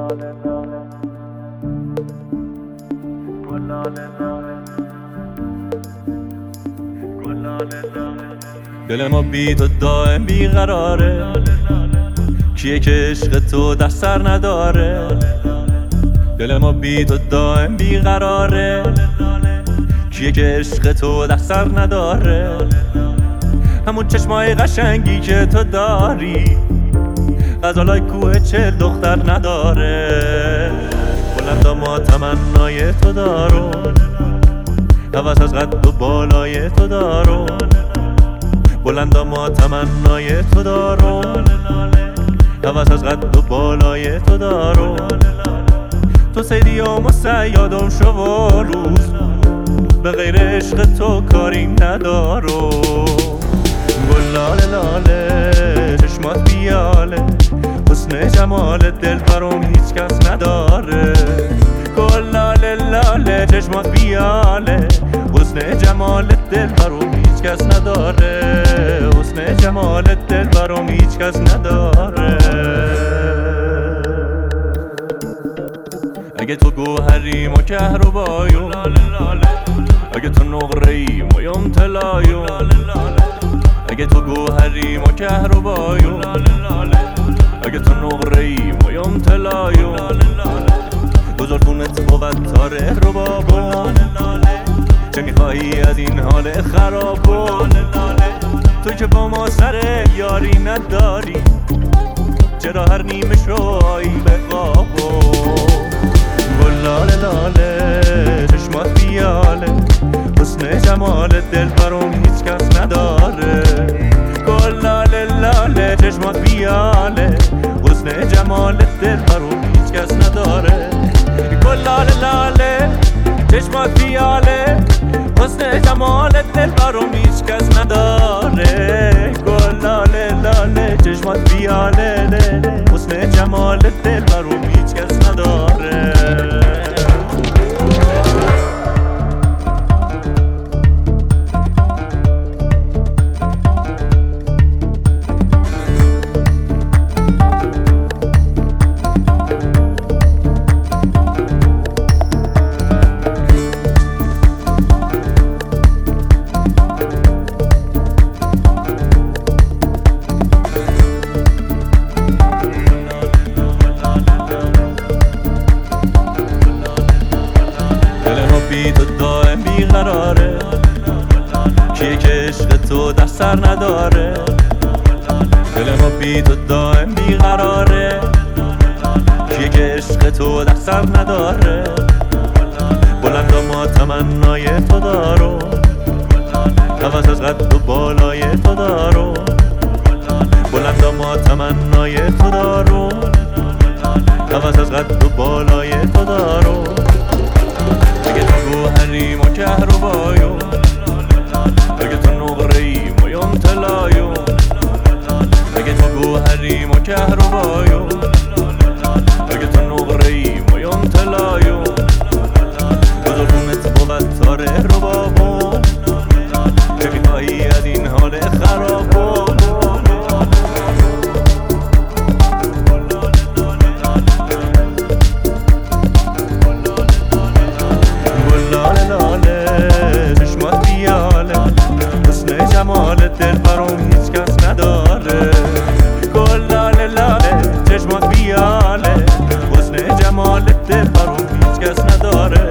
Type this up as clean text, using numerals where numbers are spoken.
دل ما بی تو دائم بیقراره، کیه که عشق تو در سر نداره. دل ما بی تو دائم بیقراره، کیه که عشق تو در سر نداره. همون چشمای قشنگی که تو داری غزالای کوه چه دختر نداره. بلندا ما تمنای تو دارو، هوس از قد و بالای تو دارو. بلندا ما تمنای تو دارو، هوس از قد و بالای تو دارو. تو سیدیام و سیادم شو و روز، به غیر عشق تو کاری ندارو. گل لاله لاله چشمات بیاله، حسن جمال دل برام هیچ کس نداره. گل لاله لاله چشمات بیاله، حسن جمال دل برام هیچ کس نداره. حسن جمال دل برام هیچ کس نداره. اگه تو گوهری ما کهرباییم، اگه تو نقره‌ای ما یم طلاییم. اگه تو گوهری ما کهرباییم، اگه تو نقره‌ای ما یم طلاییم. بزرگونت بود تاره رو بابا، چه میخوایی از این حال خرابو؟ تو که با ما سر یاری نداری، چرا هر نیمه شوایی به قابو؟ گل لاله لاله چشمات بیاله، حسن جمال دل برام هیچ کس نداره. گل لاله لاله چشمات بیاله، حسن جمال دل برام هیچ کس نداره. گل لاله لاله چشمات بیاله، حسن جمال دل برام هیچ کس نداره. گل لاله لاله چشمات بیاله، حسن جمال دل برام هیچ کس نداره. بی تو دائم بیقراره، کیه که عشق تو در سر نداره. دل ما بی تو دائم بیقراره، کیه که عشق تو در سر نداره. بلندا ما تمنای تو دارو، هوس از قد و بالای تو دارو. بلندا ما تمنای تو دارو، هوس از قد و بالای تو دارو. اگه تو گوهری ما کهرباییم، اگه تو نقره‌ای ما یم طلاییم. اگه تو گوهری ما کهرباییم، اگه تو نقره‌ای ما یم طلاییم. بزرگونت بود تاره رو بابا، چه میخوایی از این حال خرابو؟ جمال دل برام هیچ کس نداره. گل لاله لاله چشمات بیاله، حسن جمال دل برام هیچ کس نداره.